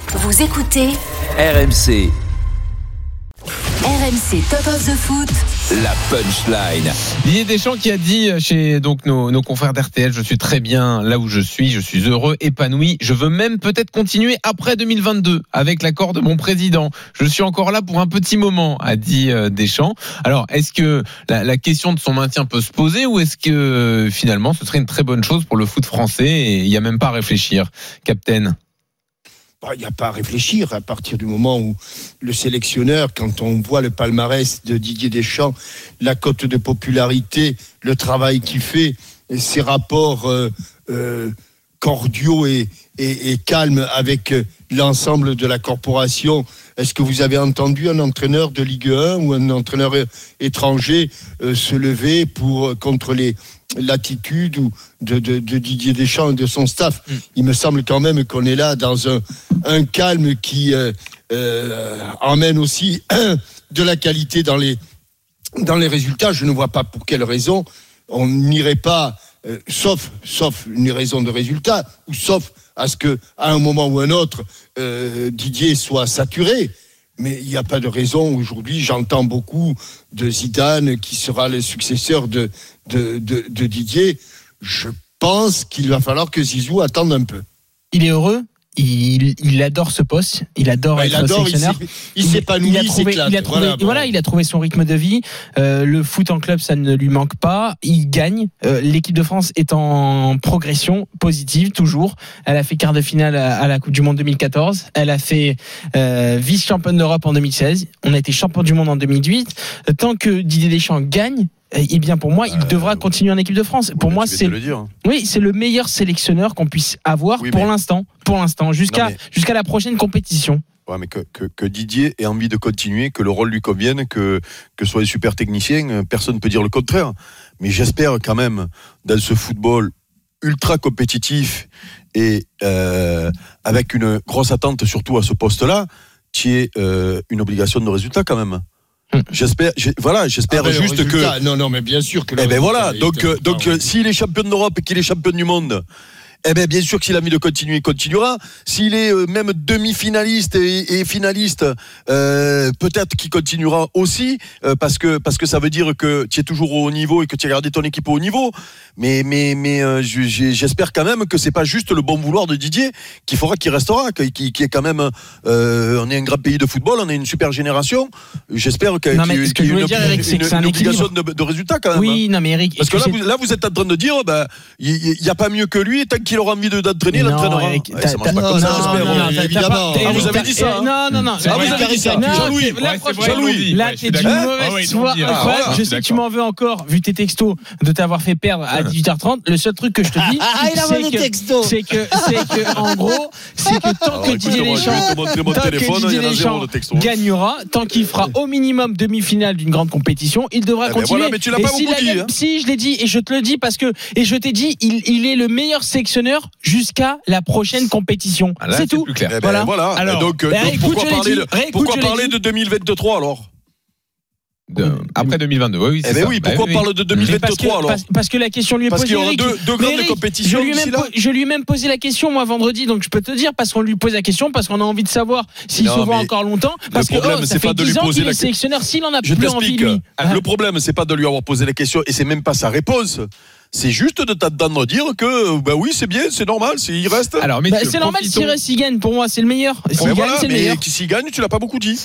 Vous écoutez RMC, RMC Top of the Foot. la punchline. Didier Deschamps qui a dit chez donc nos confrères d'RTL, je suis très bien là où je suis heureux, épanoui, je veux même peut-être continuer après 2022 avec l'accord de mon président. Je suis encore là pour un petit moment, a dit Deschamps. Alors, est-ce que la question de son maintien peut se poser ou est-ce que finalement ce serait une très bonne chose pour le foot français et il n'y a même pas à réfléchir, Captain? Il n'y a pas à réfléchir à partir du moment où le sélectionneur, quand on voit le palmarès de Didier Deschamps, la cote de popularité, le travail qu'il fait, et ses rapports cordiaux et calmes avec l'ensemble de la corporation. Est-ce que vous avez entendu un entraîneur de Ligue 1 ou un entraîneur étranger se lever contre l'attitude de Didier Deschamps et de son staff? Il me semble quand même qu'on est là dans un calme qui emmène aussi de la qualité dans les résultats. Je ne vois pas pour quelle raison on n'irait pas, sauf une raison de résultat, ou sauf à ce qu'à un moment ou un autre, Didier soit saturé. Mais il n'y a pas de raison. Aujourd'hui, j'entends beaucoup de Zidane qui sera le successeur de Didier. Je pense qu'il va falloir que Zizou attende un peu. Il est heureux. Il adore ce poste, il adore être sélectionneur. Il s'épanouit, il s'éclate. Il a trouvé son rythme de vie. Le foot en club, ça ne lui manque pas. Il gagne. L'équipe de France est en progression positive toujours. Elle a fait quart de finale à la Coupe du Monde 2014. Elle a fait vice-championne d'Europe en 2016. On a été champion du monde en 2018. Tant que Didier Deschamps gagne, eh bien pour moi, il devra continuer en équipe de France. Pour moi, c'est le meilleur sélectionneur qu'on puisse avoir pour l'instant, jusqu'à la prochaine compétition. Ouais, mais que Didier ait envie de continuer, que le rôle lui convienne, que soit des super techniciens, personne ne peut dire le contraire. Mais j'espère quand même, dans ce football ultra compétitif et avec une grosse attente surtout à ce poste-là, qui est une obligation de résultat quand même. J'espère juste que. Non, mais bien sûr que. Donc, s'il est champion d'Europe et qu'il est champion du monde, bien sûr que s'il a envie de continuer, il continuera. S'il est même demi-finaliste et finaliste, peut-être qu'il continuera aussi, parce que ça veut dire que tu es toujours au haut niveau et que tu as gardé ton équipe au haut niveau. Mais j'espère quand même que c'est pas juste le bon vouloir de Didier qui fera qu'il restera, qui est quand même. On est un grand pays de football, on est une super génération. J'espère qu'il y a une obligation de résultat quand même. Oui, non mais Eric. Parce que là, vous êtes en train de dire, il n'y a pas mieux que lui, tant qu'il aura envie d'entraîner, l'entraînera. Ça marche pas comme ça, j'espère. Évidemment. Vous avez dit ça. Non. Vous avez dit ça. Jean-Louis. Là, t'es d'une mauvaise foi. Je sais que tu m'en veux encore, vu tes textos, de t'avoir fait perdre à 18h30. Le seul truc que je te dis, c'est que en gros, c'est que tant que Didier Deschamps gagnera, tant qu'il fera au minimum demi-finale d'une grande compétition, il devra continuer. Mais tu l'as pas beaucoup dit. Si, je l'ai dit, et je te le dis parce que, et je t'ai dit, il est le meilleur sélectionneur jusqu'à la prochaine compétition. C'est tout. Plus clair. Voilà. Alors, donc pourquoi parler de 2023 alors? Après 2022, oui, c'est ça. Pourquoi on parle de 2023 alors? Parce que la question lui est posée. Parce qu'il y aura deux grandes compétitions d'ici là. Je lui ai même posé la question moi vendredi, donc je peux te dire parce qu'on lui pose la question, parce qu'on a envie de savoir s'il se voit encore longtemps. Parce que ça fait 10 ans qu'il est sélectionneur, s'il en a plus envie lui. Le problème, c'est pas de lui avoir posé la question et c'est même pas sa réponse. C'est juste de t'attendre dire que oui, c'est bien, c'est normal, il reste. Alors, c'est normal s'il reste, s'il gagne. Pour moi, c'est le meilleur. S'il gagne, c'est le meilleur. Mais s'il gagne, tu l'as pas beaucoup dit.